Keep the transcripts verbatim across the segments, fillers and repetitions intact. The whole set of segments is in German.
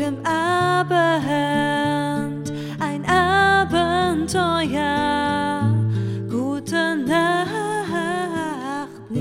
jedem Abend ein Abenteuer. Gute Nacht,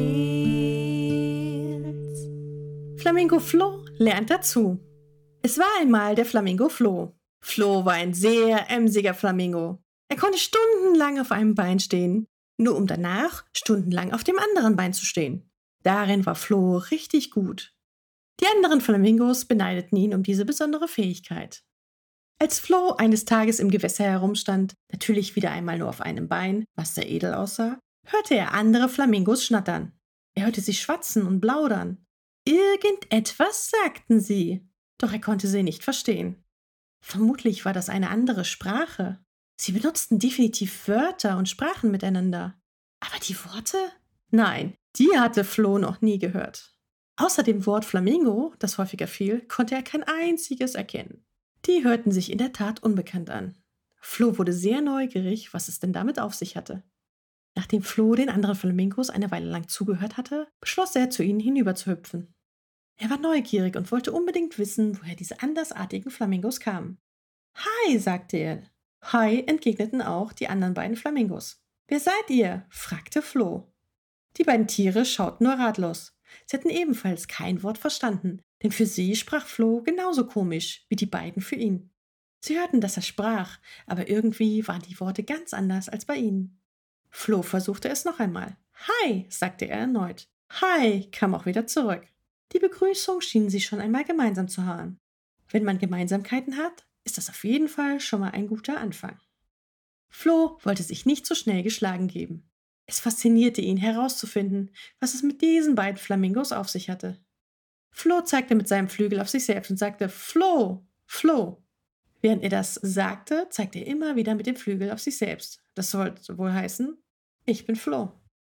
Nils. Flamingo Flo lernt dazu. Es war einmal der Flamingo Flo. Flo war ein sehr emsiger Flamingo. Er konnte stundenlang auf einem Bein stehen, nur um danach stundenlang auf dem anderen Bein zu stehen. Darin war Flo richtig gut. Die anderen Flamingos beneideten ihn um diese besondere Fähigkeit. Als Flo eines Tages im Gewässer herumstand, natürlich wieder einmal nur auf einem Bein, was sehr edel aussah, hörte er andere Flamingos schnattern. Er hörte sie schwatzen und plaudern. Irgendetwas sagten sie, doch er konnte sie nicht verstehen. Vermutlich war das eine andere Sprache. Sie benutzten definitiv Wörter und sprachen miteinander. Aber die Worte? Nein, die hatte Flo noch nie gehört. Außer dem Wort Flamingo, das häufiger fiel, konnte er kein einziges erkennen. Die hörten sich in der Tat unbekannt an. Flo wurde sehr neugierig, was es denn damit auf sich hatte. Nachdem Flo den anderen Flamingos eine Weile lang zugehört hatte, beschloss er, zu ihnen hinüberzuhüpfen. Er war neugierig und wollte unbedingt wissen, woher diese andersartigen Flamingos kamen. »Hi«, sagte er. »Hi«, entgegneten auch die anderen beiden Flamingos. »Wer seid ihr?«, fragte Flo. Die beiden Tiere schauten nur ratlos. Sie hatten ebenfalls kein Wort verstanden, denn für sie sprach Flo genauso komisch wie die beiden für ihn. Sie hörten, dass er sprach, aber irgendwie waren die Worte ganz anders als bei ihnen. Flo versuchte es noch einmal. »Hi«, sagte er erneut. »Hi«, kam auch wieder zurück. Die Begrüßung schienen sie schon einmal gemeinsam zu haben. Wenn man Gemeinsamkeiten hat, ist das auf jeden Fall schon mal ein guter Anfang. Flo wollte sich nicht so schnell geschlagen geben. Es faszinierte ihn, herauszufinden, was es mit diesen beiden Flamingos auf sich hatte. Flo zeigte mit seinem Flügel auf sich selbst und sagte »Flo, Flo«. Während er das sagte, zeigte er immer wieder mit dem Flügel auf sich selbst. Das sollte wohl heißen, »Ich bin Flo«.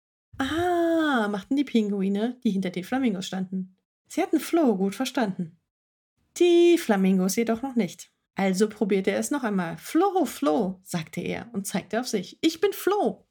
Ah, machten die Pinguine, die hinter den Flamingos standen. Sie hatten Flo gut verstanden. Die Flamingos jedoch noch nicht. Also probierte er es noch einmal. »Flo, Flo«, sagte er und zeigte auf sich. »Ich bin Flo.«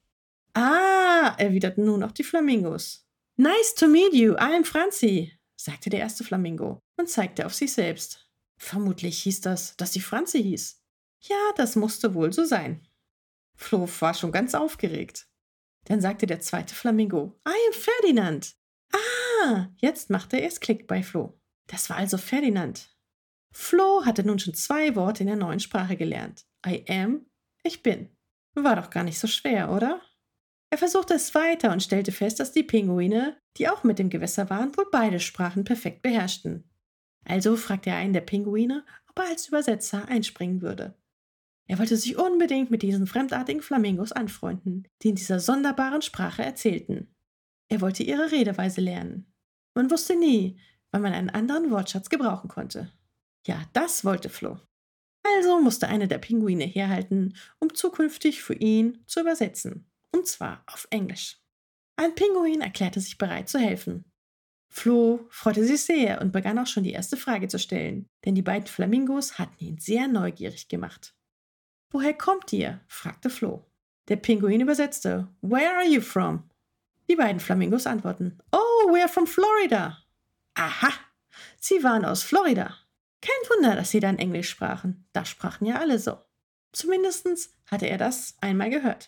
»Ah«, erwiderten nun auch die Flamingos. »Nice to meet you, I'm Franzi«, sagte der erste Flamingo und zeigte auf sich selbst. Vermutlich hieß das, dass sie Franzi hieß. Ja, das musste wohl so sein. Flo war schon ganz aufgeregt. Dann sagte der zweite Flamingo, »I am Ferdinand.« Ah, jetzt machte es Klick bei Flo. Das war also Ferdinand. Flo hatte nun schon zwei Worte in der neuen Sprache gelernt. I am, ich bin. War doch gar nicht so schwer, oder? Er versuchte es weiter und stellte fest, dass die Pinguine, die auch mit dem Gewässer waren, wohl beide Sprachen perfekt beherrschten. Also fragte er einen der Pinguine, ob er als Übersetzer einspringen würde. Er wollte sich unbedingt mit diesen fremdartigen Flamingos anfreunden, die in dieser sonderbaren Sprache erzählten. Er wollte ihre Redeweise lernen. Man wusste nie, wann man einen anderen Wortschatz gebrauchen konnte. Ja, das wollte Flo. Also musste einer der Pinguine herhalten, um zukünftig für ihn zu übersetzen. Und zwar auf Englisch. Ein Pinguin erklärte sich bereit zu helfen. Flo freute sich sehr und begann auch schon die erste Frage zu stellen, denn die beiden Flamingos hatten ihn sehr neugierig gemacht. »Woher kommt ihr?«, fragte Flo. Der Pinguin übersetzte, »Where are you from?« Die beiden Flamingos antworten, »Oh, we're from Florida.« Aha, sie waren aus Florida. Kein Wunder, dass sie dann Englisch sprachen. Das sprachen ja alle so. Zumindest hatte er das einmal gehört.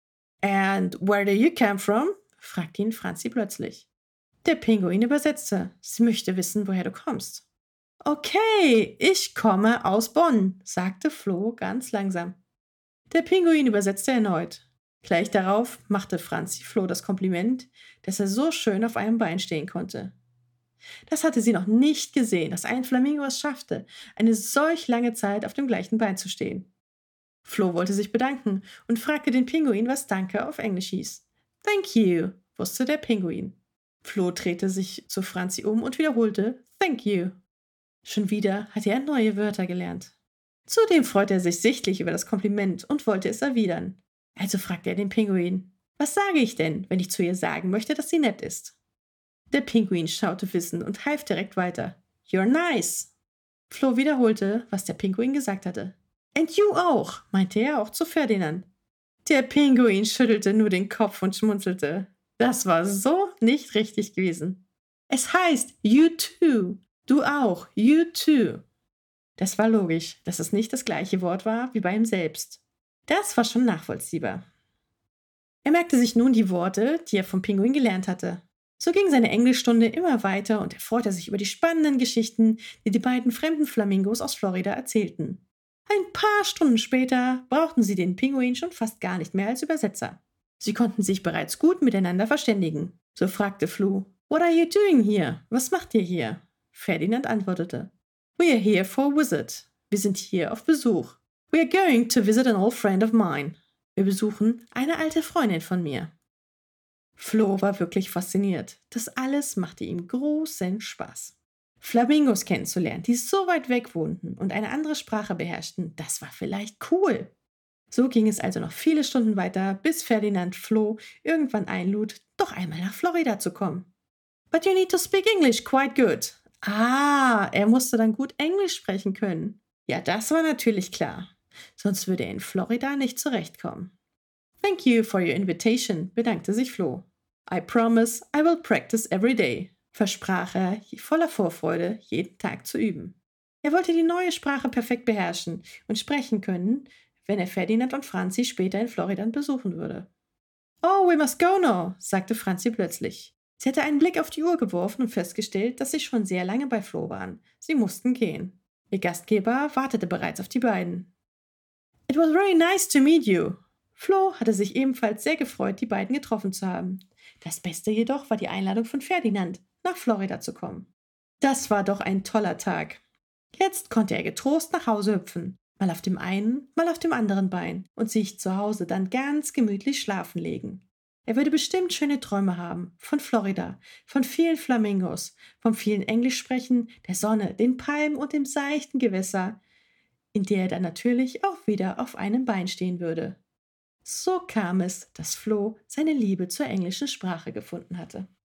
»And where do you come from?«, fragte ihn Franzi plötzlich. Der Pinguin übersetzte, sie möchte wissen, woher du kommst. »Okay, ich komme aus Bonn«, sagte Flo ganz langsam. Der Pinguin übersetzte erneut. Gleich darauf machte Franzi Flo das Kompliment, dass er so schön auf einem Bein stehen konnte. Das hatte sie noch nicht gesehen, dass ein Flamingo es schaffte, eine solch lange Zeit auf dem gleichen Bein zu stehen. Flo wollte sich bedanken und fragte den Pinguin, was Danke auf Englisch hieß. »Thank you«, wusste der Pinguin. Flo drehte sich zu Franzi um und wiederholte »Thank you«. Schon wieder hatte er neue Wörter gelernt. Zudem freute er sich sichtlich über das Kompliment und wollte es erwidern. Also fragte er den Pinguin, »Was sage ich denn, wenn ich zu ihr sagen möchte, dass sie nett ist?« Der Pinguin schaute wissend und half direkt weiter. »You're nice.« Flo wiederholte, was der Pinguin gesagt hatte. »And you auch«, meinte er auch zu Ferdinand. Der Pinguin schüttelte nur den Kopf und schmunzelte. Das war so nicht richtig gewesen. Es heißt you too, du auch, you too. Das war logisch, dass es nicht das gleiche Wort war wie bei ihm selbst. Das war schon nachvollziehbar. Er merkte sich nun die Worte, die er vom Pinguin gelernt hatte. So ging seine Englischstunde immer weiter und er freute sich über die spannenden Geschichten, die die beiden fremden Flamingos aus Florida erzählten. Ein paar Stunden später brauchten sie den Pinguin schon fast gar nicht mehr als Übersetzer. Sie konnten sich bereits gut miteinander verständigen. So fragte Flo, "What are you doing here? Was macht ihr hier?" Ferdinand antwortete, "We are here for a visit." Wir sind hier auf Besuch. "We are going to visit an old friend of mine." Wir besuchen eine alte Freundin von mir. Flo war wirklich fasziniert. Das alles machte ihm großen Spaß. Flamingos kennenzulernen, die so weit weg wohnten und eine andere Sprache beherrschten, das war vielleicht cool. So ging es also noch viele Stunden weiter, bis Ferdinand Flo irgendwann einlud, doch einmal nach Florida zu kommen. "But you need to speak English quite good." Ah, er musste dann gut Englisch sprechen können. Ja, das war natürlich klar. Sonst würde er in Florida nicht zurechtkommen. "Thank you for your invitation", bedankte sich Flo. "I promise I will practice every day", versprach er, voller Vorfreude, jeden Tag zu üben. Er wollte die neue Sprache perfekt beherrschen und sprechen können, wenn er Ferdinand und Franzi später in Florida besuchen würde. "Oh, we must go now", sagte Franzi plötzlich. Sie hatte einen Blick auf die Uhr geworfen und festgestellt, dass sie schon sehr lange bei Flo waren. Sie mussten gehen. Ihr Gastgeber wartete bereits auf die beiden. "It was very nice to meet you." Flo hatte sich ebenfalls sehr gefreut, die beiden getroffen zu haben. Das Beste jedoch war die Einladung von Ferdinand, nach Florida zu kommen. Das war doch ein toller Tag. Jetzt konnte er getrost nach Hause hüpfen, mal auf dem einen, mal auf dem anderen Bein und sich zu Hause dann ganz gemütlich schlafen legen. Er würde bestimmt schöne Träume haben, von Florida, von vielen Flamingos, vom vielen Englisch sprechen, der Sonne, den Palmen und dem seichten Gewässer, in der er dann natürlich auch wieder auf einem Bein stehen würde. So kam es, dass Flo seine Liebe zur englischen Sprache gefunden hatte.